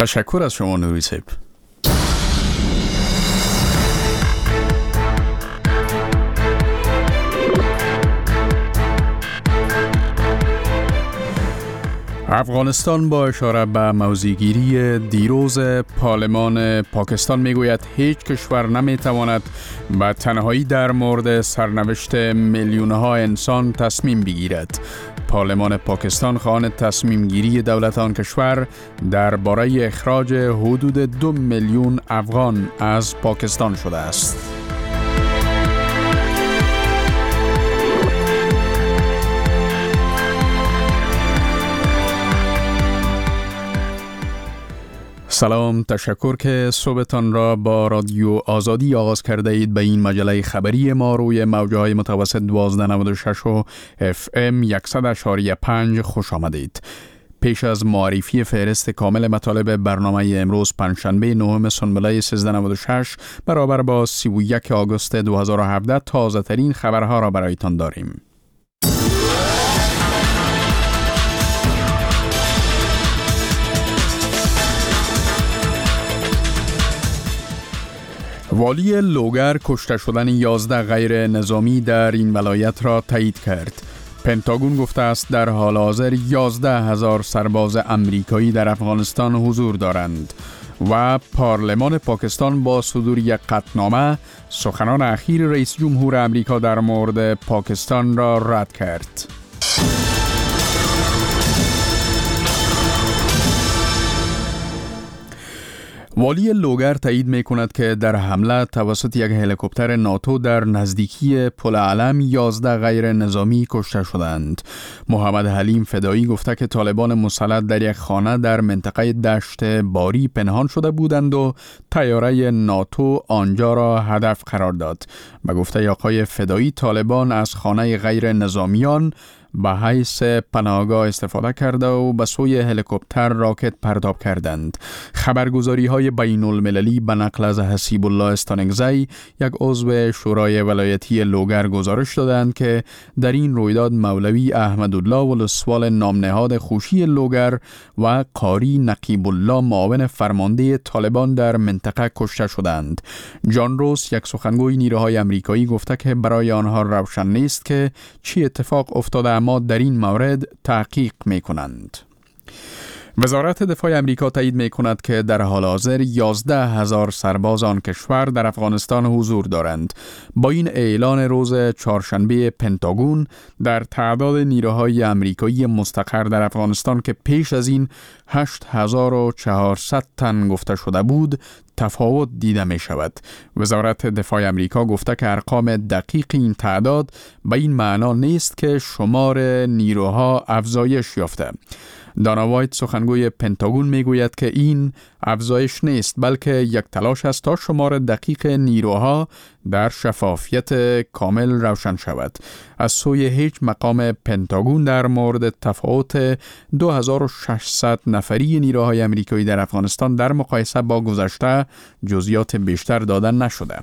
تشکر از شما نوری صاحب. افغانستان با اشاره به موضع‌گیری دیروز پارلمان پاکستان میگوید هیچ کشور نمیتواند به تنهایی در مورد سرنوشت میلیون‌ها انسان تصمیم بگیرد. پارلمان پاکستان خواهان تصمیم گیری دولت آن کشور درباره اخراج حدود 2 میلیون افغان از پاکستان شده است. سلام، تشکر که صبحتان را با رادیو آزادی آغاز کرده اید. به این مجله خبری ما روی موجهای متوسط 1296 و FM 100.5 خوش آمدید. پیش از معرفی فهرست کامل مطالب برنامه امروز پنجشنبه 9 سنبله 1396 برابر با 31 آگوست 2017 تازه ترین خبرها را برایتان داریم. والی لوگر کشته شدن 11 غیر نظامی در این ولایت را تایید کرد. پنتاگون گفته است در حال حاضر 11,000 سرباز امریکایی در افغانستان حضور دارند و پارلمان پاکستان با صدور یک قطعنامه سخنان اخیر رئیس جمهور امریکا در مورد پاکستان را رد کرد. والی لوگر تایید می کند که در حمله توسط یک هلیکوپتر ناتو در نزدیکی پل علم 11 غیر نظامی کشته شدند. محمد حلیم فدایی گفته که طالبان مسلط در یک خانه در منطقه دشت باری پنهان شده بودند و طیاره ناتو آنجا را هدف قرار داد. به گفته آقای فدایی طالبان از خانه غیر نظامیان به حیث پناهگاه استفاده کرده و به سوی هلیکوپتر راکت پرتاب کردند. خبرگزاری های بین المللی به نقل از حسیب الله استانگزی، یک عضو شورای ولایتی لوگر، گزارش دادند که در این رویداد مولوی احمدالله ولسوال نامنهاد خوشی لوگر و قاری نقیب الله معاون فرمانده طالبان در منطقه کشته شدند. جان روس، یک سخنگوی نیروهای امریکایی، گفته که برای آنها روشن نیست که چی اتفاق افتاده، اما در این مورد تحقیق می کنند. وزارت دفاع امریکا تایید می کند که در حال حاضر 11,000 سرباز آن کشور در افغانستان حضور دارند. با این اعلان روز چهارشنبه پنتاگون در تعداد نیروهای امریکایی مستقر در افغانستان که پیش از این 8,400 تن گفته شده بود تفاوت دیده می شود. وزارت دفاع امریکا گفته که ارقام دقیق این تعداد به این معنا نیست که شمار نیروها افزایش یافته. دانا وایت، سخنگوی پنتاگون، میگوید که این افزایش نیست بلکه یک تلاش است تا شمار دقیق نیروها در شفافیت کامل روشن شود. از سوی هیچ مقام پنتاگون در مورد تفاوت 2600 نفری نیروهای امریکایی در افغانستان در مقایسه با گذشته جزئیات بیشتر دادن نشده.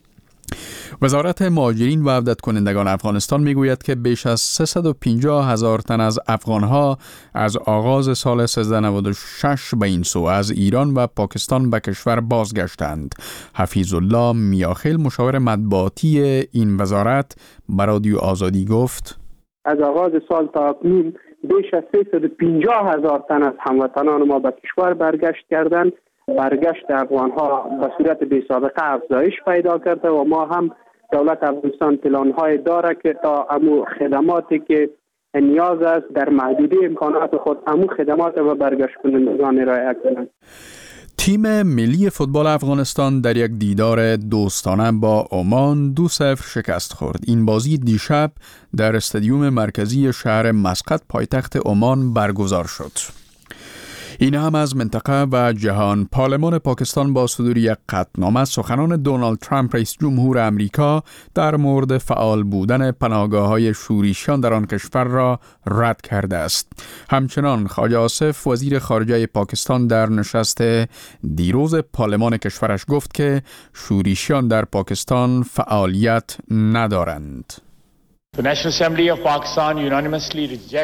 وزارت مهاجرین و عودت کنندگان افغانستان میگوید که بیش از 350,000 تن از افغانها از آغاز سال 1396 به این سو از ایران و پاکستان به کشور بازگشتند. حفیظ الله میاخیل، مشاور مطبوعاتی این وزارت، به رادیو آزادی گفت: از آغاز سال تا اکنون بیش از 350,000 تن از هموطنان ما به کشور برگشت کردند. برگشت افغانها به صورت بی سابقه افزایش پیدا کرده و ما هم دولت افغانستان پلان‌های داره که تا امو خدماتی که نیاز است در محدوده امکانات خود امو خدمات و برگشت کنندگان ارائه کنند. تیم ملی فوتبال افغانستان در یک دیدار دوستانه با عمان 2-0 شکست خورد. این بازی دیشب در استادیوم مرکزی شهر مسقط پایتخت عمان برگزار شد. این هم از منطقه و جهان. پارلمان پاکستان با صدور یک قطعنامه سخنان دونالد ترامپ رئیس جمهور امریکا در مورد فعال بودن پناهگاه‌های شورشیان در آن کشور را رد کرده است. همچنان خواجه آصف وزیر خارجه پاکستان در نشست دیروز پارلمان کشورش گفت که شورشیان در پاکستان فعالیت ندارند. The National Assembly of Pakistan unanimously rejects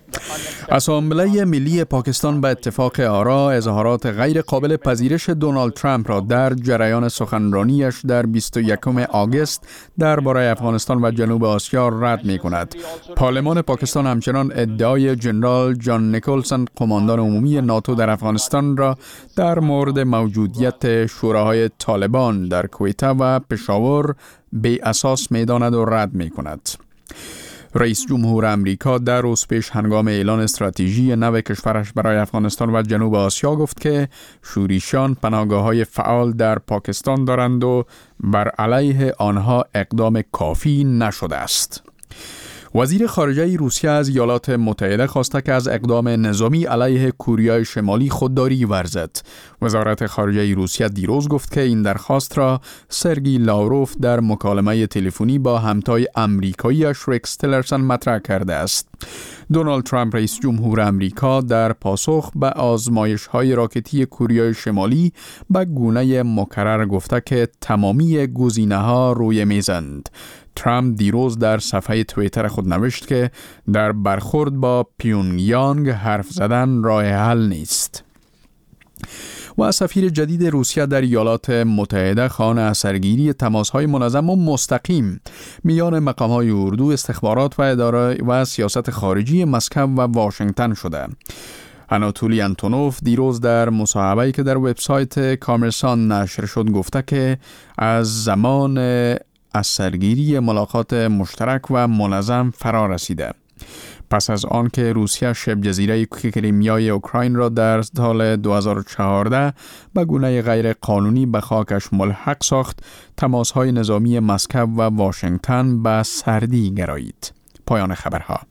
اسامبله ملی پاکستان به اتفاق آرا اظهارات غیر قابل پذیرش دونالد ترامپ را در جریان سخنرانیش در 21 آگوست درباره افغانستان و جنوب آسیا رد می کند. پارلمان پاکستان همچنان ادعای جنرال جان نیکلسون قماندان عمومی ناتو در افغانستان را در مورد موجودیت شوراهای طالبان در کویته و پشاور بی اساس می داند و رد می کند. رئیس جمهور امریکا در روز پیش هنگام اعلان استراتژی نو کشورش برای افغانستان و جنوب آسیا گفت که شوریشان پناهگاه‌های فعال در پاکستان دارند و بر علیه آنها اقدام کافی نشده است. وزیر خارجه روسیه از ایالات متحده خواسته که از اقدام نظامی علیه کوریای شمالی خودداری ورزد. وزارت خارجه روسیه دیروز گفت که این درخواست را سرگئی لاوروف در مکالمه تلفنی با همتای آمریکایی‌اش رکس تیلرسون مطرح کرده است. دونالد ترامپ رئیس جمهور امریکا در پاسخ به آزمایش‌های راکتی کوریای شمالی به گونه مکرر گفته که تمامی گزینه‌ها روی میزند. ترامپ دیروز در صفحه توییتر خود نوشت که در برخورد با پیونگیانگ حرف زدن راه حل نیست. و سفیر جدید روسیه در ایالات متحده خواهان اثرگیری تماس‌های منظم و مستقیم میان مقام‌های اردو، استخبارات و اداره و سیاست خارجی مسکو و واشنگتن شده. آناتولی آنتونوف دیروز در مصاحبه‌ای که در وبسایت کامرسان نشر شد گفته که از زمان اثرگیری ملاقات مشترک و منظم فرا رسیده. پس از آن که روسیه شبه جزیره کریمیای اوکراین را در سال 2014 به گونه غیر قانونی به خاکش ملحق ساخت، تماس‌های نظامی مسکو و واشنگتن به سردی گرایید. پایان خبرها.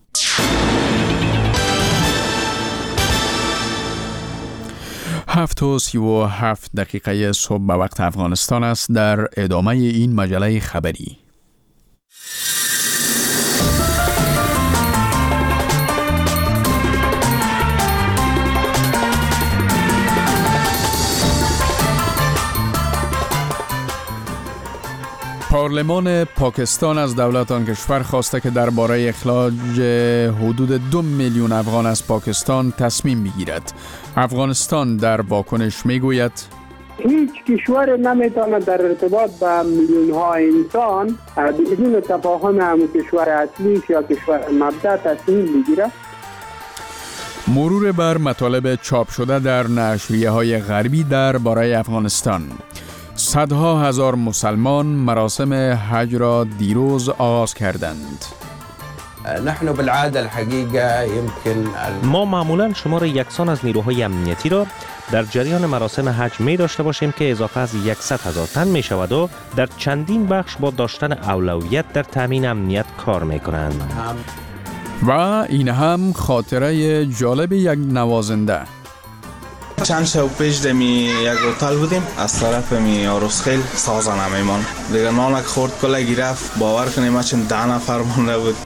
7:37 صبح به وقت افغانستان است. در ادامه این مجله خبری پارلمان پاکستان از دولت آن کشور خواسته که درباره اخراج حدود 2 میلیون افغان از پاکستان تصمیم بگیرد. افغانستان در واکنش میگوید هیچ کشور نمیتونه در ارتباط با میلیون ها انسان بدون تفاهم هم کشور اصلی یا کشور مبدأ تصمیم بگیره. مرور بر مطالب چاپ شده در نشریه های غربی درباره افغانستان. صدها هزار مسلمان مراسم حج را دیروز آغاز کردند. نحن بالعاده الحقيقه يمكن ما معمولا شمار یکسان از نیروهای امنیتی را در جریان مراسم حج می داشته باشیم که اضافه از 100,000 تن می شود و در چندین بخش با داشتن اولویت در تامین امنیت کار می کنند. و این هم خاطره جالب یک نوازنده. چند شب پیش دمی یک هتل بودیم، از طرف می عروسخیل سازن همیمان دیگه نانک خورد کلگی رفت، باور کنیم ما چند 10 نفر مونده بود.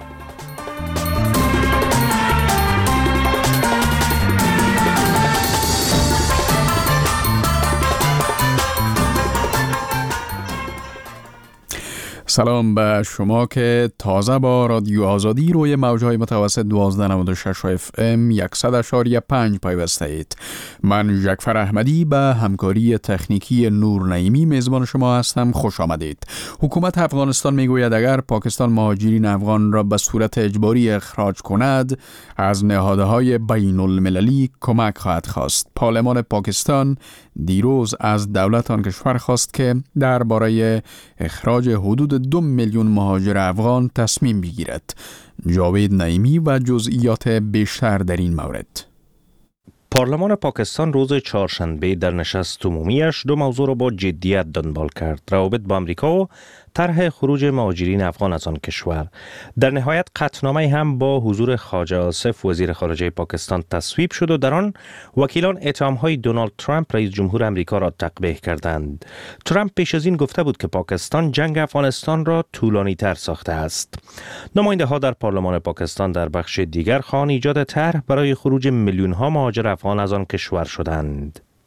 سلام به شما که تازه با رادیو آزادی روی موجهای متوسط 1296 FM 100.5 پیوسته اید. من ژکفر احمدی به همکاری تکنیکی نور نعیمی میزبان شما هستم. خوش آمدید. حکومت افغانستان میگوید اگر پاکستان مهاجرین افغان را به صورت اجباری اخراج کند، از نهادهای بین المللی کمک خواهد خواست. پارلمان پاکستان دیروز از دولت آن کشور خواست که درباره اخراج حدود 2 میلیون مهاجر افغان تصمیم بگیرد. جاوید نعیمی و جزئیات بیشتر در این مورد. پارلمان پاکستان روز چهارشنبه در نشست عمومیش 2 موضوع را با جدیت دنبال کرد: روابط با آمریکا و طرح خروج مهاجرین افغان از آن کشور. در نهایت قطعنامه هم با حضور خواجه آصف وزیر خارجه پاکستان تصویب شد و در آن وکیلان اتهام‌های دونالد ترامپ رئیس جمهور آمریکا را تقبیح کردند. ترامپ پیش از این گفته بود که پاکستان جنگ افغانستان را طولانی‌تر ساخته است. نماینده‌ها در پارلمان پاکستان در بخش دیگر خواهان ایجاد طرح برای خروج میلیون‌ها مهاجر افغان از آن کشور شدند.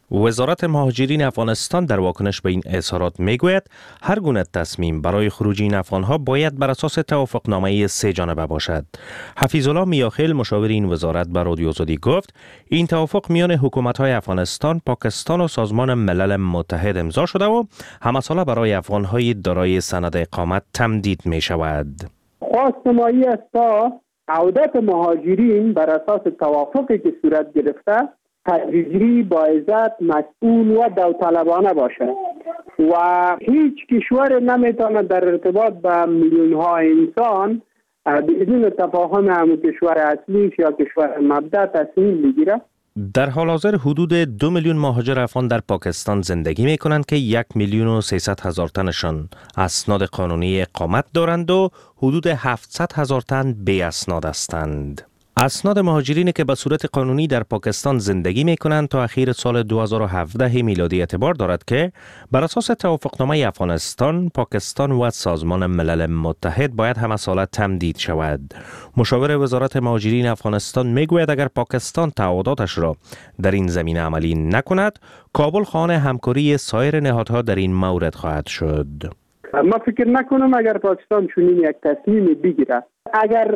وزارت مهاجرین افغانستان در واکنش به این اظهارات میگوید هر گونه تصمیم برای خروج این افغانها باید بر اساس توافقنامه سه جانبه باشد. حفیظالله میاخیل مشاور این وزارت به رادیو آزادی گفت این توافق میان حکومت‌های افغانستان، پاکستان و سازمان ملل متحد امضا شده و همساله برای افغان‌های دارای سند اقامت تمدید می شود. خواست ما است تا عودت مهاجرین بر اساس توافقی که صورت گرفته تدریجی، با عزت، مسئول و داوطلبانه باشد و هیچ کشور نمیتونه در ارتباط با میلیون ها انسان بدون تفاهم هم کشور اصلیش یا کشور مبدأ تصمیم بگیره. در حال حاضر حدود 2 میلیون مهاجر افغان در پاکستان زندگی می کنند که 1,300,000 تنشان اسناد قانونی اقامت دارند و حدود 700,000 تن بی اسناد هستند. اسناد مهاجرینی که به صورت قانونی در پاکستان زندگی می کنند تا اخیر سال 2017 میلادی اعتبار دارد که بر اساس توافقنامه افغانستان، پاکستان و سازمان ملل متحد باید همساله تمدید شود. مشاور وزارت مهاجرین افغانستان می گوید اگر پاکستان تعهداتش را در این زمینه عملی نکند، کابل خواهان همکاری سایر نهادها در این مورد خواهد شد. ما فکر نکنم اگر پاکستان چنین یک تصمیم بگیره، اگر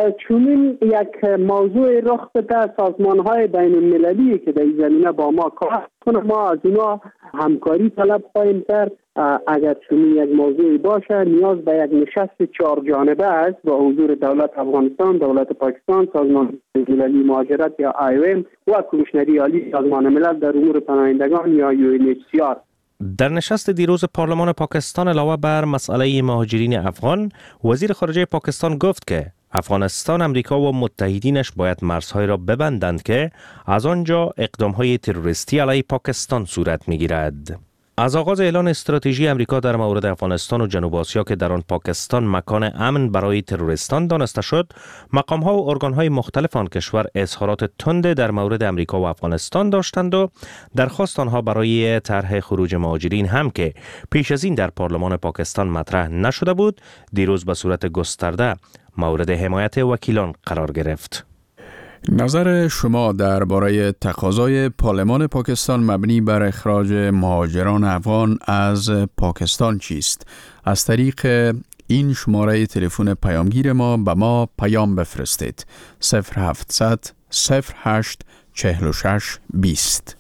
چنین یک موضوع رخ بده، سازمان‌های بین‌المللی که در این زمینه با ما کار کنه، ما از اونا همکاری طلب خواهیم کرد. اگر چنین یک موضوعی باشه، نیاز به یک نشست 4 جانبه است با حضور دولت افغانستان، دولت پاکستان، سازمان بین‌المللی مهاجرت یا IOM و کمیشنری عالی سازمان ملل در امور پناهندگان یا UNHCR. در نشست دیروز پارلمان پاکستان علاوه بر مسئله مهاجرین افغان، وزیر خارجه پاکستان گفت که افغانستان، امریکا و متحدینش باید مرزهای را ببندند که از آنجا اقدامهای تروریستی علیه پاکستان صورت می‌گیرد. از آغاز اعلان استراتژی امریکا در مورد افغانستان و جنوب آسیا که در آن پاکستان مکان امن برای تروریستان دانسته شد، مقام‌ها و ارگان‌های مختلف آن کشور اظهارات تند در مورد امریکا و افغانستان داشتند و درخواست آنها برای طرح خروج مهاجرین هم که پیش از این در پارلمان پاکستان مطرح نشده بود، دیروز به صورت گسترده مورد حمایت وکیلان قرار گرفت. نظر شما درباره تقاضای پارلمان پاکستان مبنی بر اخراج مهاجران افغان از پاکستان چیست؟ از طریق این شماره تلفن پیامگیر ما به ما پیام بفرستید. 0700 08 46 20.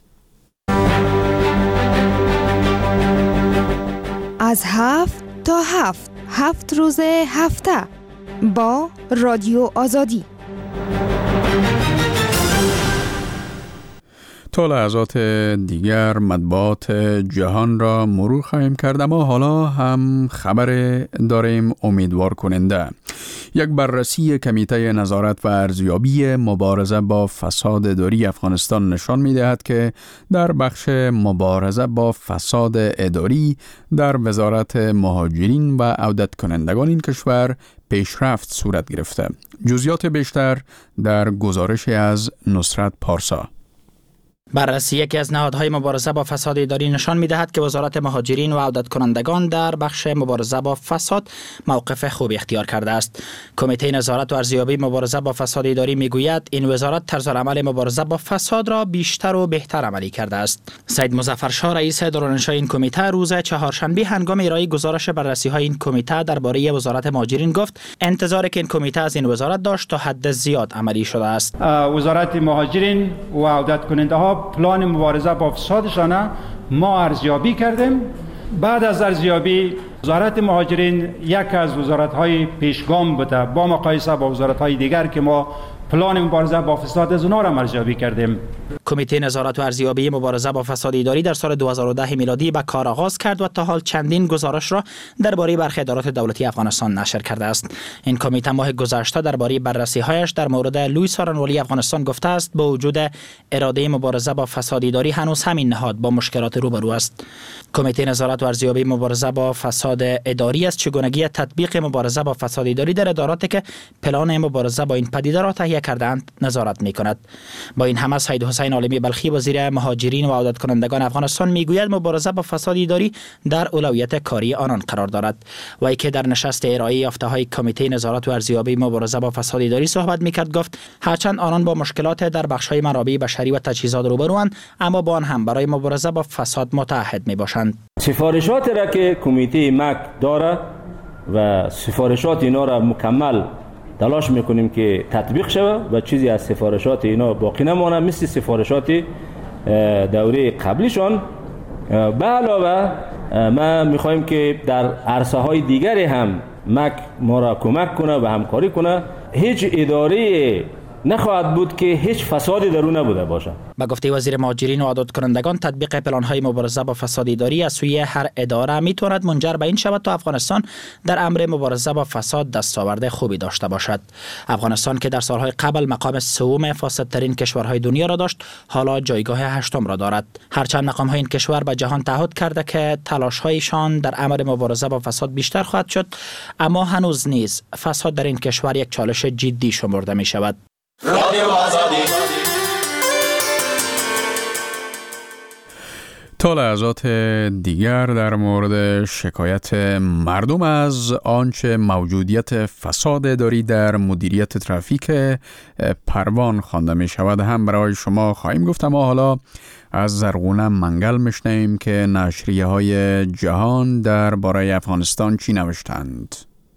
از 7 تا 7 روز هفته با رادیو آزادی. تا لحظات دیگر مطبوعات جهان را مرور خواهیم کرد، اما حالا هم خبر داریم امیدوار کننده. یک بررسی کمیته نظارت و ارزیابی مبارزه با فساد اداری افغانستان نشان می‌دهد که در بخش مبارزه با فساد اداری در وزارت مهاجرین و عودت کنندگان این کشور پیشرفت صورت گرفته. جزئیات بیشتر در گزارش از نصرت پارسا. بررسی یکی از نهادهای مبارزه با فساد اداری نشان می‌دهد که وزارت مهاجرین و عودت کنندگان در بخش مبارزه با فساد موقف خوبی اختیار کرده است. کمیته نظارت و ارزیابی مبارزه با فساد اداری می‌گوید این وزارت طرزالعمل مبارزه با فساد را بیشتر و بهتر عملی کرده است. سید مظفرشاه رئیس دورانشاه این کمیته روز چهارشنبه هنگام ارائه گزارش بررسی‌های این کمیته درباره وزارت مهاجرین گفت انتظاری که این کمیته از این وزارت داشت تا حد زیاد عملی شده است. وزارت مهاجرین و عودت کننده‌ها پلان مبارزه با فسادشان ما ارزیابی کردیم. بعد از ارزیابی وزارت مهاجرین یک از وزارت‌های پیشگام بوده با مقایسه با وزارت‌های دیگر که ما پلان مبارزه با فساد از اونها را ارزیابی کردیم. کمیته نظارت و ارزیابی مبارزه با فساد اداری در سال 2010 میلادی به کار آغاز کرد و تا حال چندین گزارش را درباره برخی ادارات دولتی افغانستان نشر کرده است. این کمیته ماه گذشته درباره بررسی‌هایش در مورد لویی سارنوالی افغانستان گفته است با وجود اراده مبارزه با فساد اداری هنوز همین نهاد با مشکلات روبرو است. کمیته نظارت و ارزیابی مبارزه با فساد اداری از چگونگی تطبیق مبارزه با فساد اداری در اداراتی که پلان مبارزه با این پدیده را تهیه تهیه کرده‌اند نظارت می‌کند. با این همه سید حسین عالمی بلخی وزیر مهاجرین و عودت کنندگان افغانستان میگوید مبارزه با فساد اداری در اولویت کاری آنان قرار دارد. وی که در نشست ارائه یافته‌های کمیته نظارت و ارزیابی مبارزه با فساد اداری صحبت می‌کرد گفت هرچند آنان با مشکلات در بخش‌های منابع بشری و تجهیزات روبروند، اما با آن هم برای مبارزه با فساد متعهد میباشند. سفارشاتی را که کمیته مک داره و سفارشات اینا را مکمل تلاش میکنیم که تطبیق شود و چیزی از سفارشات اینا باقی نمانه مثل سفارشات دوره قبلیشان. به علاوه ما میخوایم که در عرصه های دیگری هم مک ما را کمک کنه و همکاری کنه. هیچ اداره نخواهد بود که هیچ فسادی در اون نبوده باشه. با گفته وزیر مهاجرین و عودت کنندگان تطبیق پلان‌های مبارزه با فساد اداری از سوی هر اداره میتواند منجر به این شود تا افغانستان در امر مبارزه با فساد دستاورد خوبی داشته باشد. افغانستان که در سالهای قبل مقام سوم فاسدترین کشورهای دنیا را داشت، حالا جایگاه هشتم را دارد. هرچند مقام‌های این کشور به جهان تعهد کرده که تلاش‌هایشان در امر مبارزه با فساد بیشتر خواهد شد، اما هنوز نیز فساد در این کشور یک چالش جدی شمرده می شود. رادیو آزادی. تا لحظات دیگر در مورد شکایت مردم از آنچه موجودیت فساد اداری در مدیریت ترافیک پروان خوانده می شود هم برای شما خواهیم گفت. اما حالا از زرغونه منگل میشنویم که نشریه های جهان درباره افغانستان چی نوشتند.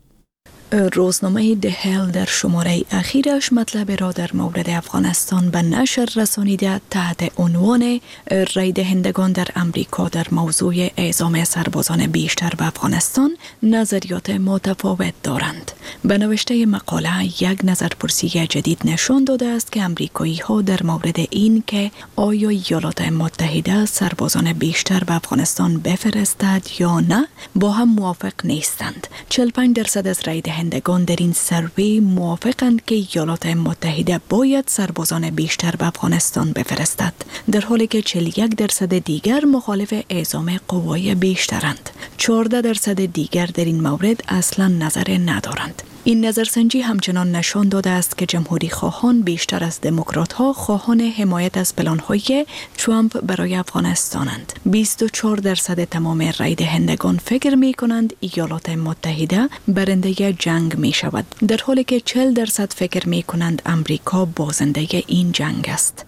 روزنامه دهل در شماره اخیرش مطلب را در مورد افغانستان به نشر رسانیده تحت عنوان رای دهندگان در امریکا در موضوع اعزام سربازان بیشتر به افغانستان نظریات متفاوت دارند. به نوشته مقاله یک نظرپرسی جدید نشان داده است که امریکایی ها در مورد این که آیا ایالات متحده سربازان بیشتر به افغانستان بفرستد یا نه با هم موافق نیستند. 45% از رای دهندگان در این سروی موافقند که ایالات متحده باید سربازان بیشتر به افغانستان بفرستد، در حالی که 41% دیگر مخالف اعزام قوای بیشترند. 14% دیگر در این مورد اصلا نظر ندارند. این نظرسنجی همچنان نشان داده است که جمهوری خواهان بیشتر از دموکرات ها خواهان حمایت از پلان‌های ترامپ برای افغانستانند. 24% تمام رای دهندگان فکر می کنند ایالات متحده برنده جنگ می شود، در حالی که 40% فکر می کنند امریکا بازنده این جنگ است.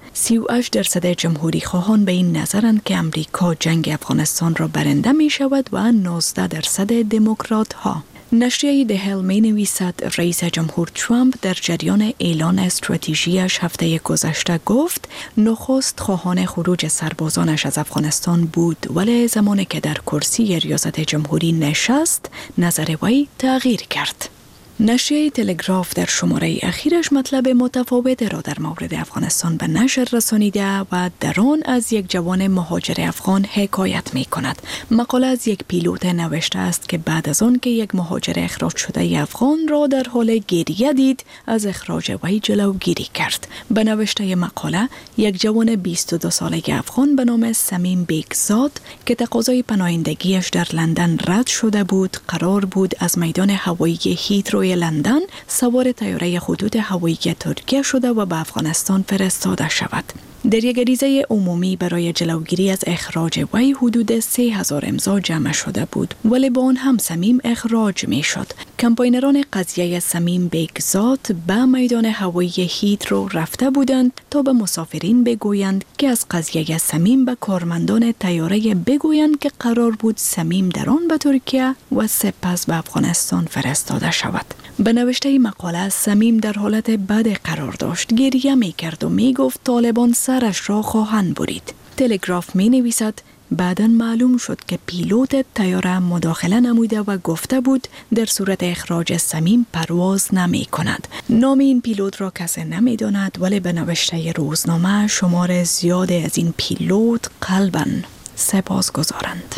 38% جمهوری خواهان به این نظرند که امریکا جنگ افغانستان را برنده می شود و 19% دموکرات ها. نشریه دهل می نویسد رئیس جمهور ترامپ در جریان اعلان استراتژیش هفته گذشته گفت نخست خواهان خروج سربازانش از افغانستان بود، ولی زمانی که در کرسی ریاست جمهوری نشست نظر وی تغییر کرد. نشریه تلگراف در شماره اخیرش مطلب متفاوت را در مورد افغانستان به نشر رسانیده و در آن از یک جوان مهاجر افغان حکایت می کند. مقاله از یک پیلوت نوشته است که بعد از آن که یک مهاجر اخراج شده افغان را در حال گریه دید، از اخراج وی جلوگیری کرد. به نوشته مقاله، یک جوان 22 ساله افغان به نام سمیم بیگزاد که تقاضای پناهندگیش در لندن رد شده بود، قرار بود از میدان هوایی هیترو لندن سوار طیاره خطوط هوایی ترکیه شده و به افغانستان فرستاده شود. در یک عریضه عمومی برای جلوگیری از اخراج وی حدود 3000 امضا جمع شده بود، ولی با آن هم سمیم اخراج می شد. کمپاینران قضیه سمیم بیگزاد به میدان هوایی هیترو رفته بودند تا به مسافرین بگویند که از قضیه سمیم به کارمندان طیاره بگویند که قرار بود سمیم در آن به ترکیه و سپس به افغانستان فرستاده شود. به نوشته مقاله، سمیم در حالت بد قرار داشت، گریه می کرد و می گفت طالبان سرش را خواهند برید. تلگراف می نویسد بعداً معلوم شد که پیلوت طیاره مداخله نموده و گفته بود در صورت اخراج سمیم پرواز نمی کند. نام این پیلوت را کسی نمی داند، ولی به نوشته روزنامه شمار زیاد از این پیلوت قلباً سپاسگزارند.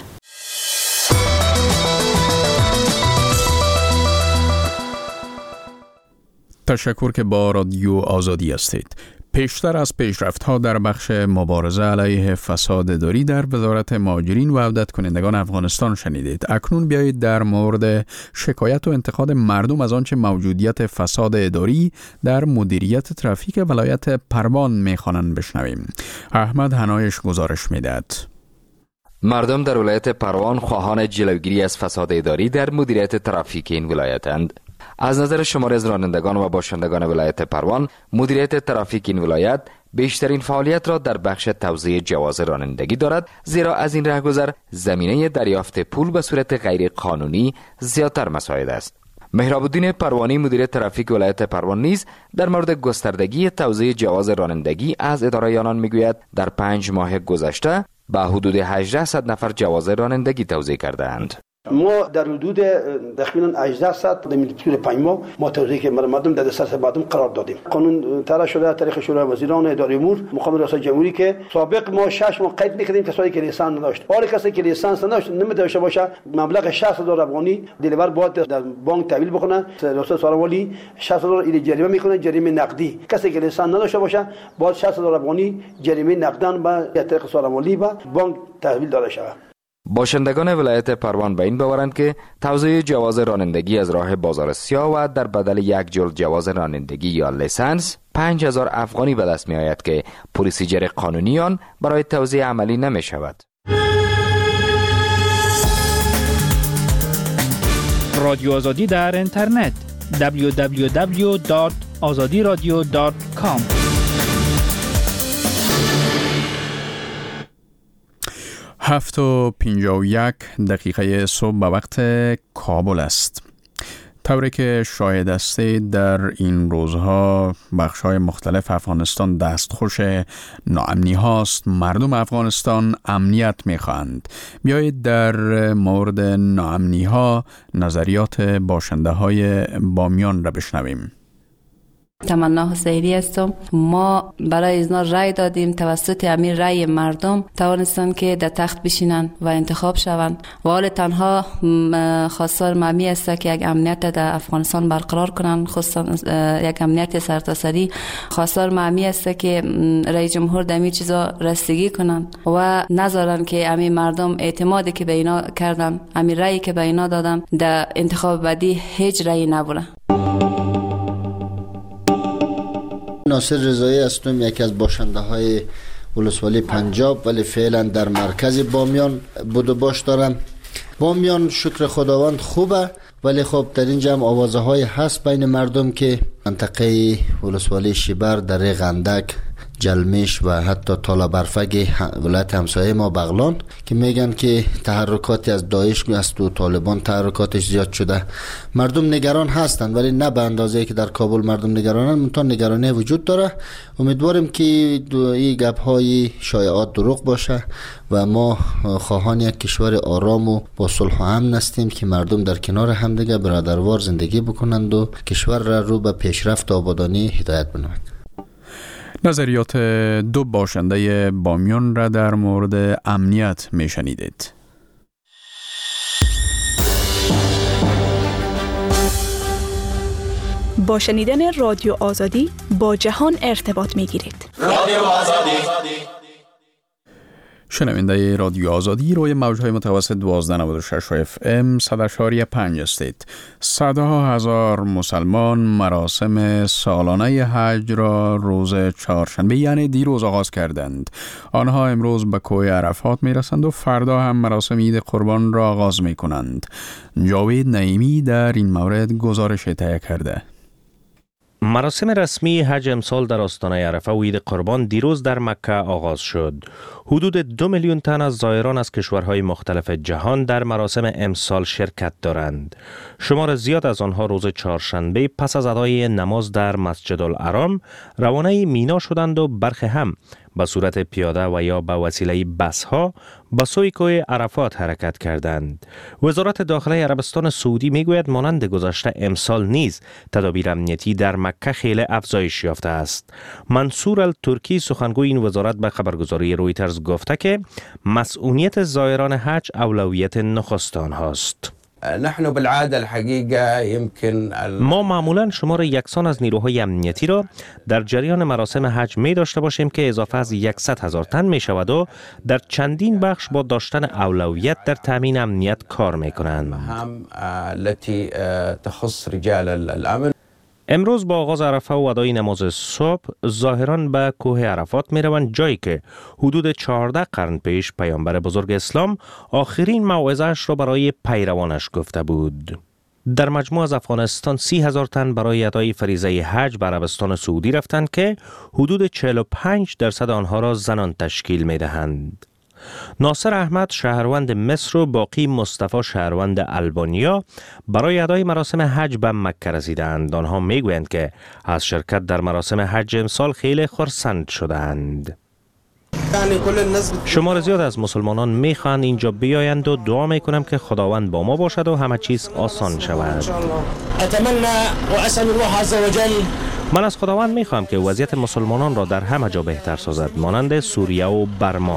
تشکر که با رادیو آزادی هستید. پیشتر از پیشرفت‌ها در بخش مبارزه علیه فساد اداری در وزارت مهاجرین و عودت کنندگان افغانستان شنیدید. اکنون بیایید در مورد شکایت و انتقاد مردم از آنچه موجودیت فساد اداری در مدیریت ترافیک ولایت پروان می‌خوانند بشنویم. احمد حنایش گزارش می‌دهد. مردم در ولایت پروان خواهان جلوگیری از فساد اداری در مدیریت ترافیک این ولایتند. از نظر شماری از رانندگان و باشندگان ولایت پروان، مدیریت ترافیک این ولایت بیشترین فعالیت را در بخش توزیع جواز رانندگی دارد، زیرا از این رهگذر زمینه دریافت پول به صورت غیر قانونی زیادتر مساعد است. مهراب الدین پروانی مدیر ترافیک ولایت پروان نیز در مورد گستردگی توزیع جواز رانندگی از اداره آنان میگوید در 5 ماه گذشته به حدود 1800 نفر جواز رانندگی توزیع کردند. ما در حدود تقریبا 1800 در طول 5 ماه ما توزیع که مردم در دسترس مردم قرار دادیم. قانون طرح شده طریق شورای وزیران اداره امور مقام ریاست جمهوری که سابق ما 6 ماه قید می‌کردیم کسایی که لیسانس نداشت. هر کسی که لیسانس نداشت نمی‌داشته باشه مبلغ 60000 افغانی دلیور باید در بانک تحویل بکنه. ریاست سراولی 60000 ایل جریمه میکنه، جریمه نقدی. کسی که لیسانس نداشته باشه باید 60000 افغانی جریمه نقدان به طریق سراولی به بانک تحویل داده شود. باشندگان ولایت پروان به این باورند که توزیع جواز رانندگی از راه بازار سیاه و در بدل یک جلد جواز رانندگی یا لیسانس 5000 افغانی به دست می آید که پروسیجر قانونی آن برای توزیع عملی نمی شود. رادیو آزادی در اینترنت www.azadiradio.com 7:51 دقیقه صبح به وقت کابل است. طوری که شاهد هستید در این روزها بخش‌های مختلف افغانستان دستخوش ناامنی هاست. مردم افغانستان امنیت می‌خواهند. بیایید در مورد ناامنی ها نظریات باشنده های بامیان را بشنویم. تمنا حسینی هستم. ما برای اینا رای دادیم، توسط همین رای مردم توانستن که در تخت بشینن و انتخاب شوند و حال تنها خواستار ممی است که یک امنیت در افغانستان برقرار کنن، خصوصا یک امنیت سرتاسری. خواستار ممی است که رئیس جمهور در این چیزا رسیدگی کنن و نذارن که همین مردم اعتمادی که به اینا کردن، همین رایی که به اینا دادن در انتخاب بعدی هیچ رایی نبونه. ناصر رضایی هستم، یکی از باشنده های ولسوالی پنجاب، ولی فعلا در مرکز بامیان بود و باش دارم. بامیان شکر خداوند خوبه، ولی خب در اینجا هم آوازه های هست بین مردم که منطقه ولسوالی شیبر، دره غندک، جلمیش و حتی تالابرفگ ولایت همسایه ما بغلان که میگن که تحرکاتی از داعش است و طالبان تحرکاتش زیاد شده. مردم نگران هستند ولی نه به اندازه‌ای که در کابل مردم نگرانند. منتها نگرانی وجود داره. امیدواریم که این گپ‌های شایعات دروغ باشه و ما خواهان یک کشور آرام و با صلح و امن هستیم که مردم در کنار همدیگه برادروار زندگی بکنند و کشور را رو به پیشرفت و آبادانی هدایت بنمایند. نظریات دو باشنده بامیان را در مورد امنیت میشنیدید. با شنیدن رادیو آزادی با جهان ارتباط میگیرید. رادیو آزادی شنونده رادیو آزادی روی موجهای متوسط 1296 FM 100.5 هستید. صدها هزار مسلمان مراسم سالانه حج را روز چهارشنبه یعنی دیروز آغاز کردند. آنها امروز به کوه عرفات می رسند و فردا هم مراسم عید قربان را آغاز می کنند. جاوید نعیمی در این مورد گزارش تهیه کرده. مراسم رسمی حج امسال در آستانه عرفه و عید قربان دیروز در مکه آغاز شد. حدود 2 میلیون تن از زائران از کشورهای مختلف جهان در مراسم امسال شرکت دارند. شمار زیاد از آنها روز چهارشنبه پس از ادای نماز در مسجد الحرام روانه مینا شدند و برخی هم به صورت پیاده و یا به وسیله بس‌ها به سوی کوه عرفات حرکت کردند. وزارت داخله عربستان سعودی میگوید مانند گذشته امسال نیز تدابیر امنیتی در مکه خیلی افزایش یافته است. منصور الترکی سخنگوی این وزارت به خبرگزاری رویترز گفته که مسئولیت زائران حج اولویت نخست آنهاست. نحن بالعاده الحقيقه يمكن ما معمولا شمار یکسان از نیروهای امنیتی را در جریان مراسم حج می داشته باشیم که اضافه از 100,000 تن می شود و در چندین بخش با داشتن اولویت در تامین امنیت کار می کنند. التي تخص رجال الامن. امروز با آغاز عرفه و ادای نماز صبح ظاهران به کوه عرفات می روند، جایی که حدود 14 قرن پیش پیامبر بزرگ اسلام آخرین موعظه‌اش را برای پیروانش گفته بود. در مجموع از افغانستان 30,000 تن برای ادای فریضه حج به عربستان سعودی رفتند که حدود 45% آنها را زنان تشکیل می دهند. ناصر احمد شهروند مصر و باقی مصطفی شهروند البانیا برای ادای مراسم حج به مکه رسیدند. آنها میگویند که از شرکت در مراسم حج امسال خیلی خرسند شدند. شمار زیاد از مسلمانان میخواهند اینجا بیایند و دعا میکنم که خداوند با ما باشد و همه چیز آسان شود. من از خداوند میخواهم که وضعیت مسلمانان را در همه جا بهتر سازد، مانند سوریه و برما.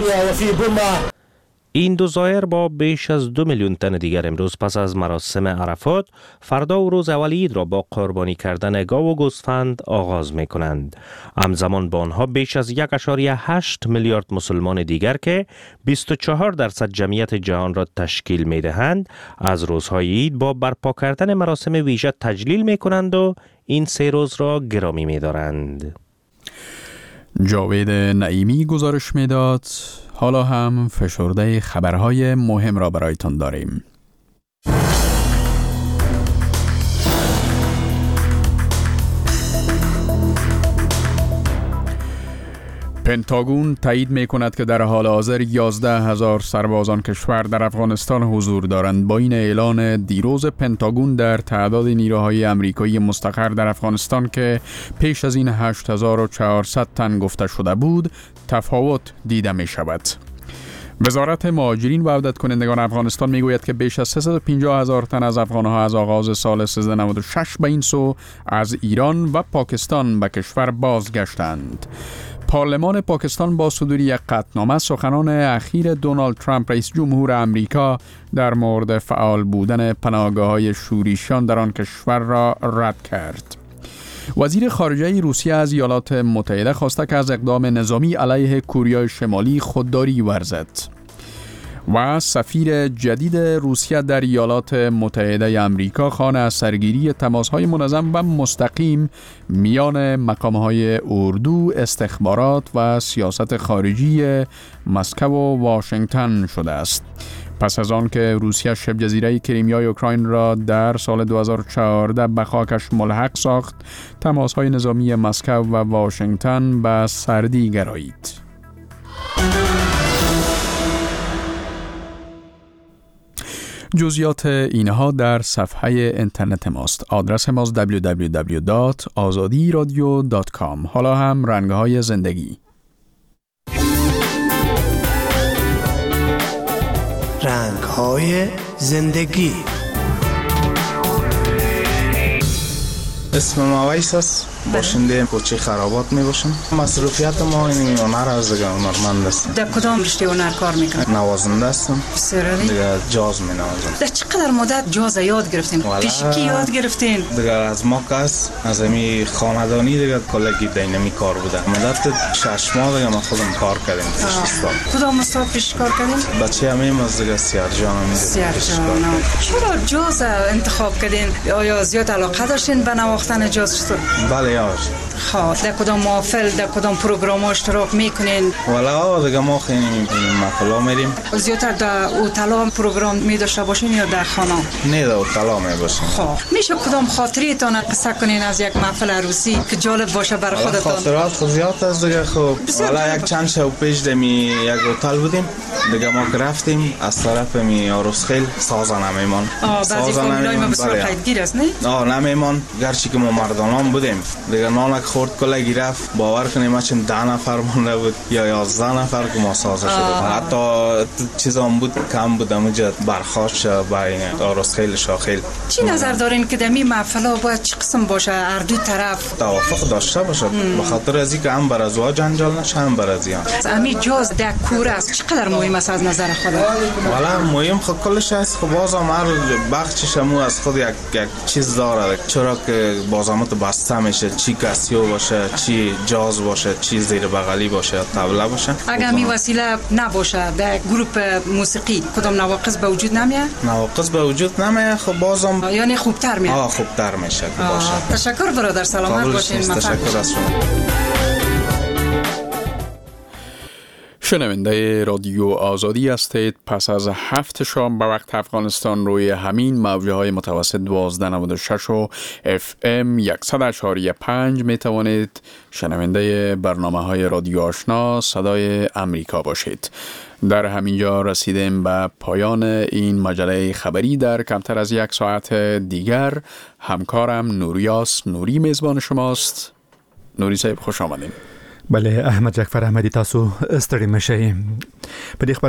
این دو ظاهر با بیش از 2 میلیون تن دیگر امروز پس از مراسم عرفات فردا و روز اول عید را با قربانی کردن گاو و گوسفند آغاز می کنند. همزمان با آنها بیش از 1.8 میلیارد مسلمان دیگر که 24% جمعیت جهان را تشکیل می دهند از روزهای عید با برپا کردن مراسم ویژه تجلیل می کنند و این 3 روز را گرامی می دارند. جاوید نعیمی گزارش می داد. حالا هم فشرده خبرهای مهم را برایتان داریم. پنتاگون تایید می کند که در حال حاضر 11,000 سربازان کشور در افغانستان حضور دارند. با این اعلان دیروز پنتاگون در تعداد نیروهای آمریکایی مستقر در افغانستان که پیش از این 8,400 تن گفته شده بود تفاوت دیده می شود. وزارت مهاجرین و عودت کنندگان افغانستان میگوید که بیش از 350,000 تن از افغانها از آغاز سال 1396 به این سو از ایران و پاکستان به کشور بازگشتند. پارلمان پاکستان با صدور یک قطعنامه سخنان اخیر دونالد ترامپ رئیس جمهور آمریکا در مورد فعال بودن پناهگاه‌های شورشیان در آن کشور را رد کرد. وزیر خارجه روسیه از ایالات متحده خواسته که از اقدام نظامی علیه کره شمالی خودداری ورزد. و سفیر جدید روسیه در ایالات متحده آمریکا خواهان از سرگیری تماس‌های منظم و مستقیم میان مقام‌های اردو، استخبارات و سیاست خارجی مسکو و واشنگتن شده است. پس از آن که روسیه شبه جزیره کریمیای اوکراین را در سال 2014 به خاکش ملحق ساخت، تماس‌های نظامی مسکو و واشنگتن به سردی گرایید. جزئیات اینها در صفحه اینترنت ماست. آدرس ماست www.azadiradio.com. حالا هم رنگ‌های زندگی. رنگ‌های زندگی. اسم ما ویس است. باشنده کوچه خرابات می باشم. مصروفیت ما این هنر از دیگه هنرمند است. در کدام رشته هنر کار میکنی؟ نوازنده هستم. دیگه جاز می نوازم. در چقدر مدت جاز یاد گرفتین؟ پیش کی یاد گرفتین؟ دیگه از ما کس از می خاندانی دیگه کلگی دینامی کار بوده. مدت 6 ماه دیگه ما خودم کار کردیم. کدام استاد پیش کار کردین؟ بچه همیم از دیگه سیارجان چرا جاز انتخاب کردین؟ آیا زیاد علاقه داشتین به نواختن جاز؟ بله یار. خب در کدام محفل در کدام پروگرام اشتراک میکنین؟ والا دیگه ما خیلی محفلا میریم. زیادتر در اوتلا پروگرام می داشته باشین یا در خانه؟ نه در اوتلا می باشیم. خب میشه کدام خاطریتان قصه کنین از یک محفل عروسی که جالب باشه برای خودتان؟ خاطرات زیاد است دیگه. خب والا یک چند شب پیش دمی یک اوتل بودیم دیگه ما رفتیم از طرف می عروس خیل سازن میمون. بعضی فامیلای ما بسیار قیدگیر است نه؟ نمیمون گرچه که ما مردانان بودیم دیگه نانک خورد کلا گرفت باور کنیم ما چند 10 نفر مونده بود یا 11 نفر که ما سازه شده حتی چیزام بود کم بود اونجا برخاست بین آرس خیل شاخیل. چی نظر دارین که دمی محفلا باید چه قسم باشه هر دو طرف توافق داشته باشه به خاطر از اینکه هم بر از وا جنجال نشه هم بر از ایان امی جاز دکور است چقدر مهم است از نظر خودت؟ والا مهم خود کلش است خب بازم هر بخشش همو از خود یک چیز داره چرا که بازامت بسته میشه چی کاسیو باشه چی جاز باشه چی زیر بغلی باشه طبله باشه. اگر می وسیله نباشه در گروپ موسیقی کدام نواقص به وجود نمیاد؟ نواقص به وجود نمیاد خب بازم یعنی خوبتر میاد. خوبتر میشه باشه. تشکر برادر سلامت باشین. تشکر از شما. شنونده رادیو آزادی هستید. پس از 7 شام به وقت افغانستان روی همین موجه های متوسط 1296 و FM 100.5 می توانید شنونده برنامه های رادیو آشنا صدای امریکا باشید. در همینجا رسیدیم به پایان این مجله خبری. در کمتر از 1 ساعت دیگر همکارم نوریاس نوری میزبان شماست. نوری صاحب خوش آمدین. بله احمد جعفر احمدی تاسو ستړي مشئ. په دې